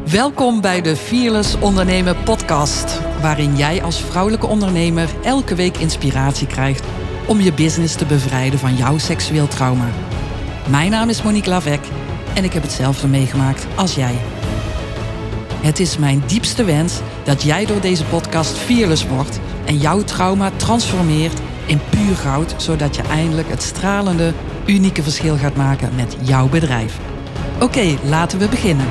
Welkom bij de Fearless Ondernemen podcast, waarin jij als vrouwelijke ondernemer elke week inspiratie krijgt om je business te bevrijden van jouw seksueel trauma. Mijn naam is Monique Lavec en ik heb hetzelfde meegemaakt als jij. Het is mijn diepste wens dat jij door deze podcast fearless wordt en jouw trauma transformeert in puur goud, zodat je eindelijk het stralende, unieke verschil gaat maken met jouw bedrijf. Oké, laten we beginnen.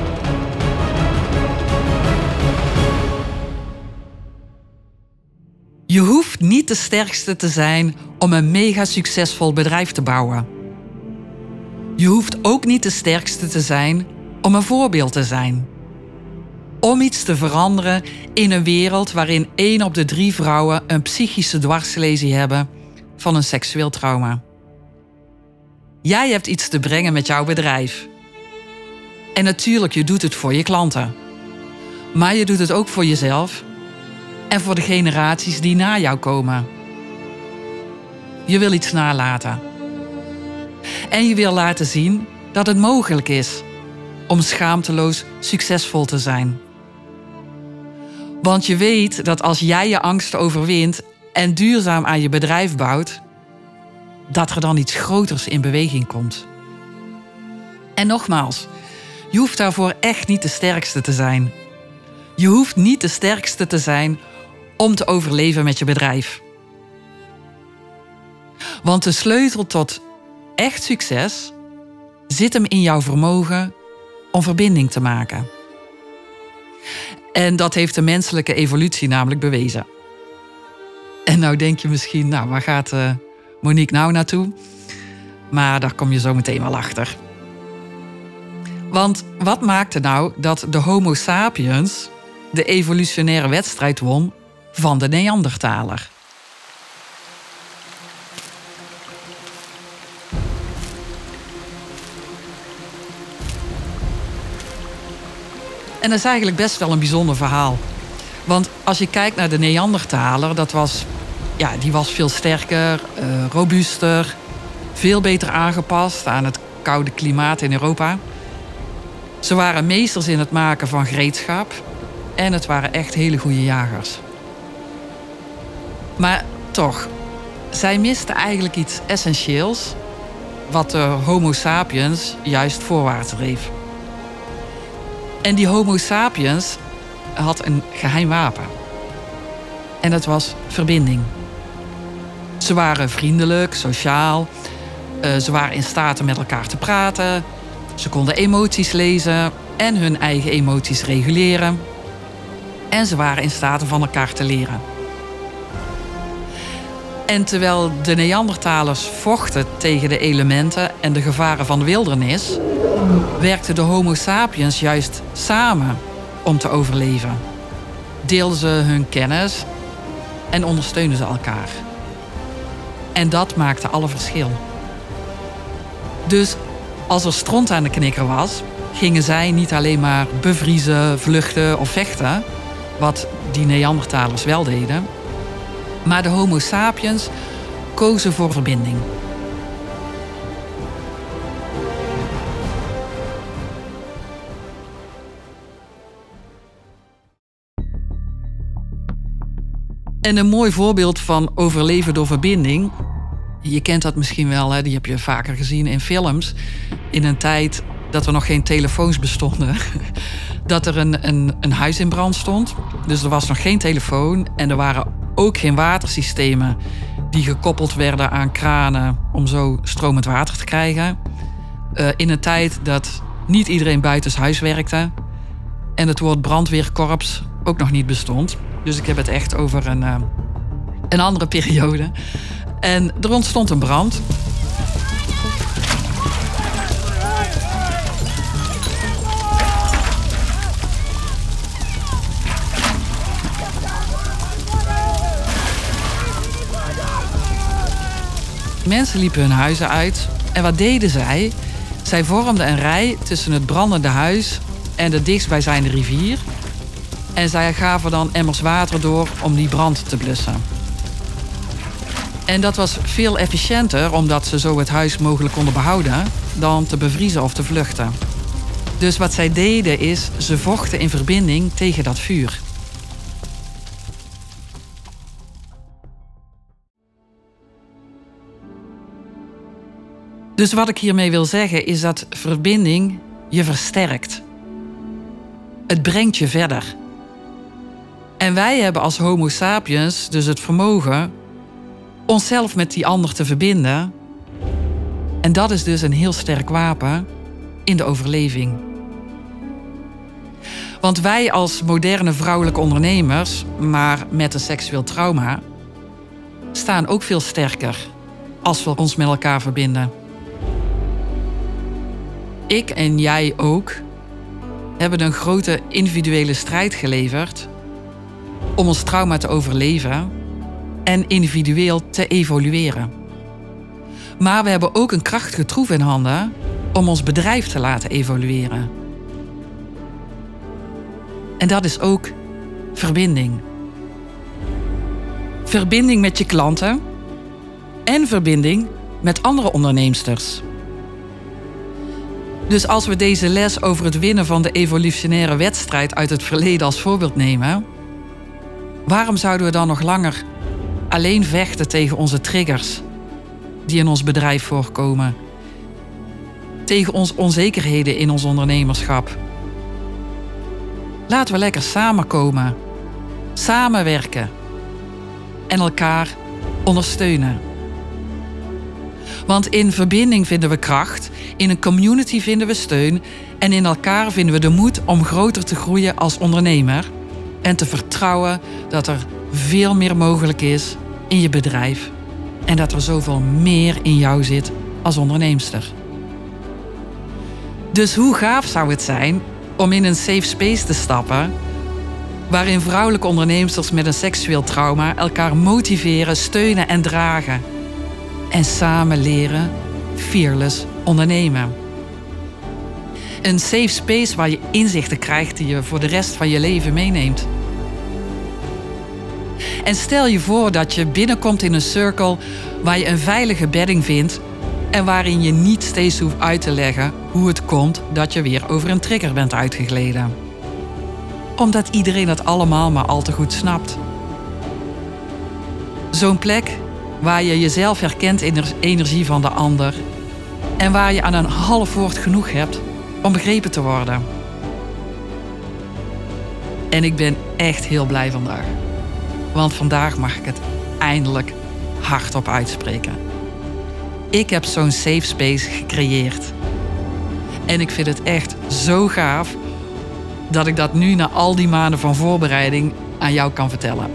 Je hoeft niet de sterkste te zijn om een mega succesvol bedrijf te bouwen. Je hoeft ook niet de sterkste te zijn om een voorbeeld te zijn. Om iets te veranderen in een wereld waarin 1 op de 3 vrouwen een psychische dwarslesie hebben van een seksueel trauma. Jij hebt iets te brengen met jouw bedrijf. En natuurlijk, je doet het voor je klanten. Maar je doet het ook voor jezelf en voor de generaties die na jou komen. Je wil iets nalaten. En je wil laten zien dat het mogelijk is om schaamteloos succesvol te zijn. Want je weet dat als jij je angst overwint en duurzaam aan je bedrijf bouwt, dat er dan iets groters in beweging komt. En nogmaals, je hoeft daarvoor echt niet de sterkste te zijn. Je hoeft niet de sterkste te zijn om te overleven met je bedrijf. Want de sleutel tot echt succes zit hem in jouw vermogen om verbinding te maken. En dat heeft de menselijke evolutie namelijk bewezen. En nou denk je misschien, waar gaat Monique nou naartoe? Maar daar kom je zo meteen wel achter. Want wat maakte nou dat de Homo sapiens de evolutionaire wedstrijd won van de Neandertaler? En dat is eigenlijk best wel een bijzonder verhaal. Want als je kijkt naar de Neandertaler, die was veel sterker, robuuster, veel beter aangepast aan het koude klimaat in Europa. Ze waren meesters in het maken van gereedschap en het waren echt hele goede jagers. Maar toch, zij misten eigenlijk iets essentieels wat de Homo sapiens juist voorwaarts dreef. En die Homo sapiens had een geheim wapen. En dat was verbinding. Ze waren vriendelijk, sociaal. Ze waren in staat om met elkaar te praten. Ze konden emoties lezen en hun eigen emoties reguleren. En ze waren in staat om van elkaar te leren. En terwijl de Neandertalers vochten tegen de elementen en de gevaren van de wildernis, werkten de Homo sapiens juist samen om te overleven. Deelden ze hun kennis en ondersteunden ze elkaar. En dat maakte alle verschil. Dus als er stront aan de knikker was, gingen zij niet alleen maar bevriezen, vluchten of vechten, wat die Neandertalers wel deden, maar de Homo sapiens kozen voor verbinding. En een mooi voorbeeld van overleven door verbinding, je kent dat misschien wel, die heb je vaker gezien in films, in een tijd dat er nog geen telefoons bestonden, dat er een huis in brand stond. Dus er was nog geen telefoon en er waren ook geen watersystemen die gekoppeld werden aan kranen om zo stromend water te krijgen. In een tijd dat niet iedereen buitenshuis werkte en het woord brandweerkorps ook nog niet bestond. Dus ik heb het echt over een andere periode. En er ontstond een brand. Mensen liepen hun huizen uit. En wat deden zij? Zij vormden een rij tussen het brandende huis en de dichtstbijzijnde rivier. En zij gaven dan emmers water door om die brand te blussen. En dat was veel efficiënter, omdat ze zo het huis mogelijk konden behouden, dan te bevriezen of te vluchten. Dus wat zij deden is, ze vochten in verbinding tegen dat vuur. Dus wat ik hiermee wil zeggen is dat verbinding je versterkt. Het brengt je verder. En wij hebben als Homo sapiens dus het vermogen onszelf met die ander te verbinden. En dat is dus een heel sterk wapen in de overleving. Want wij als moderne vrouwelijke ondernemers, maar met een seksueel trauma, staan ook veel sterker als we ons met elkaar verbinden. Ik en jij ook hebben een grote individuele strijd geleverd om ons trauma te overleven en individueel te evolueren. Maar we hebben ook een krachtige troef in handen om ons bedrijf te laten evolueren. En dat is ook verbinding. Verbinding met je klanten en verbinding met andere onderneemsters. Dus als we deze les over het winnen van de evolutionaire wedstrijd uit het verleden als voorbeeld nemen, waarom zouden we dan nog langer alleen vechten tegen onze triggers die in ons bedrijf voorkomen? Tegen onze onzekerheden in ons ondernemerschap? Laten we lekker samenkomen, samenwerken en elkaar ondersteunen. Want in verbinding vinden we kracht, in een community vinden we steun en in elkaar vinden we de moed om groter te groeien als ondernemer en te vertrouwen dat er veel meer mogelijk is in je bedrijf en dat er zoveel meer in jou zit als onderneemster. Dus hoe gaaf zou het zijn om in een safe space te stappen waarin vrouwelijke onderneemsters met een seksueel trauma elkaar motiveren, steunen en dragen en samen leren fearless ondernemen. Een safe space waar je inzichten krijgt die je voor de rest van je leven meeneemt. En stel je voor dat je binnenkomt in een circle waar je een veilige bedding vindt en waarin je niet steeds hoeft uit te leggen hoe het komt dat je weer over een trigger bent uitgegleden. Omdat iedereen dat allemaal maar al te goed snapt. Zo'n plek waar je jezelf herkent in de energie van de ander en waar je aan een half woord genoeg hebt om begrepen te worden. En ik ben echt heel blij vandaag. Want vandaag mag ik het eindelijk hardop uitspreken. Ik heb zo'n safe space gecreëerd. En ik vind het echt zo gaaf dat ik dat nu na al die maanden van voorbereiding aan jou kan vertellen.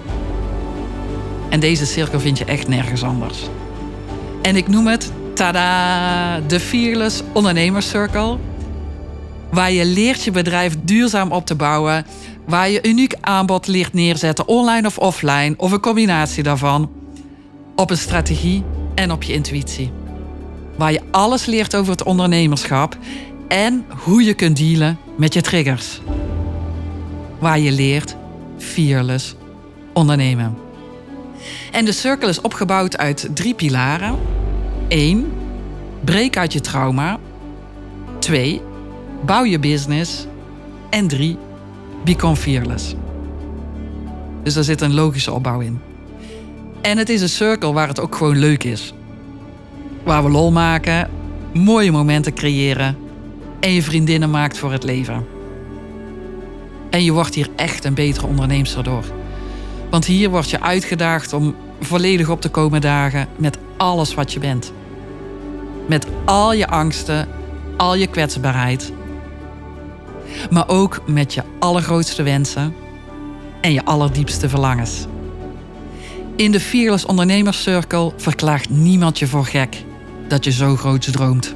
En deze cirkel vind je echt nergens anders. En ik noem het, tada, de Fearless Ondernemers Circle. Waar je leert je bedrijf duurzaam op te bouwen. Waar je een uniek aanbod leert neerzetten, online of offline, of een combinatie daarvan. Op een strategie en op je intuïtie. Waar je alles leert over het ondernemerschap en hoe je kunt dealen met je triggers. Waar je leert fearless ondernemen. En de circle is opgebouwd uit 3 pilaren. 1. Breek uit je trauma. 2. Bouw je business. En 3. Become fearless. Dus daar zit een logische opbouw in. En het is een circle waar het ook gewoon leuk is. Waar we lol maken, mooie momenten creëren en je vriendinnen maakt voor het leven. En je wordt hier echt een betere onderneemster door. Want hier word je uitgedaagd om volledig op te komen dagen met alles wat je bent. Met al je angsten, al je kwetsbaarheid. Maar ook met je allergrootste wensen en je allerdiepste verlangens. In de Fearless Ondernemers Circle verklaart niemand je voor gek dat je zo groots droomt.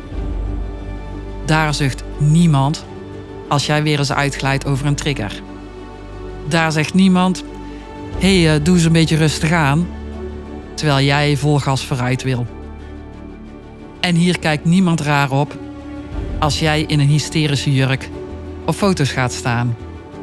Daar zucht niemand als jij weer eens uitglijdt over een trigger. Daar zegt niemand, hé, doe eens een beetje rustig aan, terwijl jij vol gas vooruit wil. En hier kijkt niemand raar op als jij in een hysterische jurk op foto's gaat staan.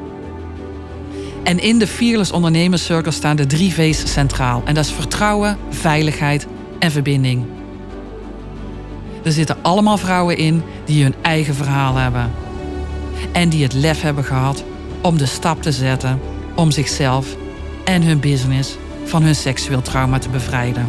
En in de Fearless Ondernemers Circle staan de 3 V's centraal. En dat is vertrouwen, veiligheid en verbinding. Er zitten allemaal vrouwen in die hun eigen verhaal hebben. En die het lef hebben gehad om de stap te zetten om zichzelf en hun business van hun seksueel trauma te bevrijden.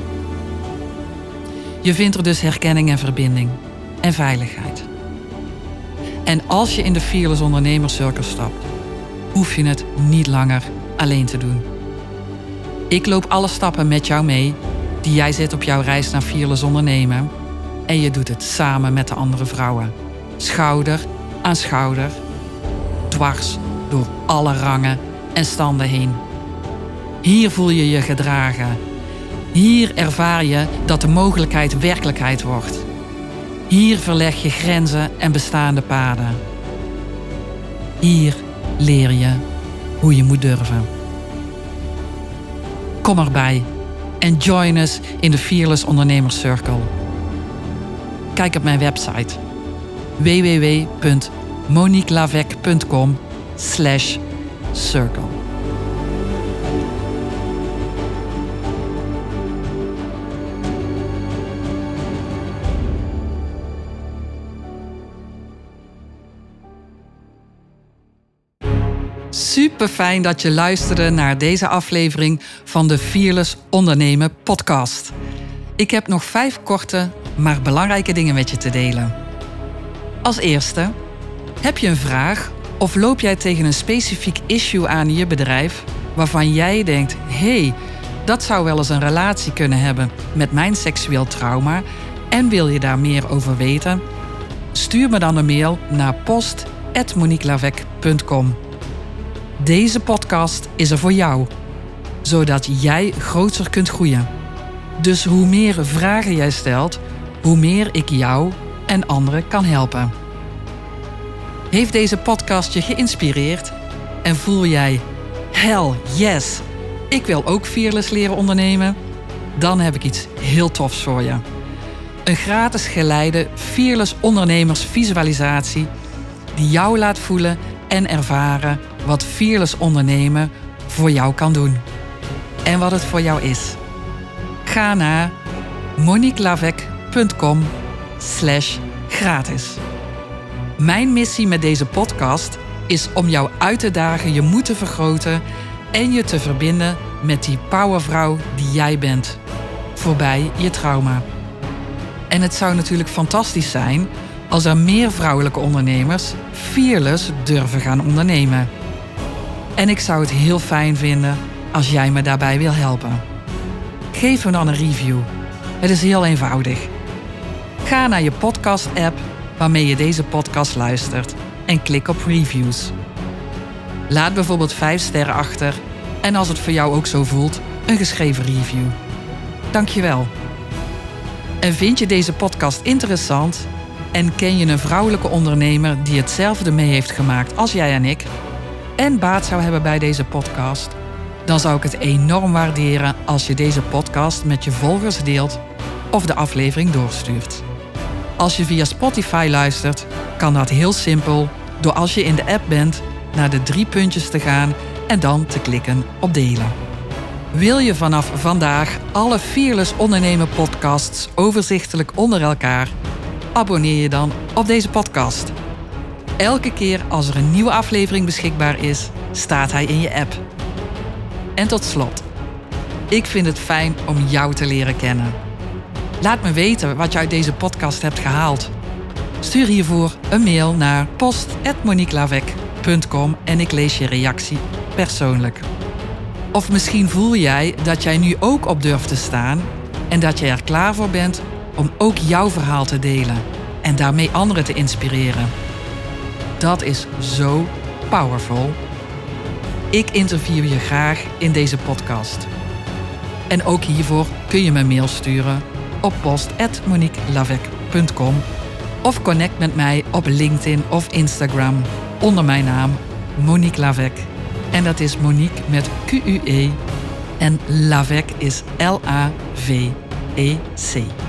Je vindt er dus herkenning en verbinding en veiligheid. En als je in de Fearless Ondernemers Circle stapt, hoef je het niet langer alleen te doen. Ik loop alle stappen met jou mee die jij zet op jouw reis naar Fearless ondernemen en je doet het samen met de andere vrouwen. Schouder aan schouder, dwars door alle rangen en standen heen. Hier voel je je gedragen. Hier ervaar je dat de mogelijkheid werkelijkheid wordt. Hier verleg je grenzen en bestaande paden. Hier leer je hoe je moet durven. Kom erbij en join us in de Fearless Ondernemers Circle. Kijk op mijn website www.moniquelavec.com/circle. Super fijn dat je luisterde naar deze aflevering van de Fearless Ondernemen podcast. Ik heb nog 5 korte, maar belangrijke dingen met je te delen. Als eerste, heb je een vraag of loop jij tegen een specifiek issue aan in je bedrijf waarvan jij denkt, hé, dat zou wel eens een relatie kunnen hebben met mijn seksueel trauma en wil je daar meer over weten? Stuur me dan een mail naar post@moniquelavec.com. Deze podcast is er voor jou, zodat jij groter kunt groeien. Dus hoe meer vragen jij stelt, hoe meer ik jou en anderen kan helpen. Heeft deze podcast je geïnspireerd en voel jij, hell yes, ik wil ook Fearless leren ondernemen? Dan heb ik iets heel tofs voor je. Een gratis geleide Fearless Ondernemers visualisatie die jou laat voelen en ervaren wat Fearless ondernemen voor jou kan doen. En wat het voor jou is. Ga naar moniquelavec.com/gratis. Mijn missie met deze podcast is om jou uit te dagen je moed te vergroten en je te verbinden met die powervrouw die jij bent. Voorbij je trauma. En het zou natuurlijk fantastisch zijn als er meer vrouwelijke ondernemers Fearless durven gaan ondernemen. En ik zou het heel fijn vinden als jij me daarbij wil helpen. Geef me dan een review. Het is heel eenvoudig. Ga naar je podcast-app waarmee je deze podcast luistert en klik op reviews. Laat bijvoorbeeld 5 sterren achter en als het voor jou ook zo voelt, een geschreven review. Dankjewel. En vind je deze podcast interessant en ken je een vrouwelijke ondernemer die hetzelfde mee heeft gemaakt als jij en ik en baat zou hebben bij deze podcast, dan zou ik het enorm waarderen als je deze podcast met je volgers deelt of de aflevering doorstuurt. Als je via Spotify luistert, kan dat heel simpel door als je in de app bent naar de 3 puntjes te gaan en dan te klikken op delen. Wil je vanaf vandaag alle Fearless Ondernemen podcasts overzichtelijk onder elkaar? Abonneer je dan op deze podcast. Elke keer als er een nieuwe aflevering beschikbaar is, staat hij in je app. En tot slot, ik vind het fijn om jou te leren kennen. Laat me weten wat je uit deze podcast hebt gehaald. Stuur hiervoor een mail naar post@moniquelavec.com en ik lees je reactie persoonlijk. Of misschien voel jij dat jij nu ook op durft te staan en dat je er klaar voor bent om ook jouw verhaal te delen en daarmee anderen te inspireren. Dat is zo powerful. Ik interview je graag in deze podcast. En ook hiervoor kun je me een mail sturen op post@moniquelavec.com of connect met mij op LinkedIn of Instagram onder mijn naam Monique Lavec. En dat is Monique met QUE en Lavec is LAVEC.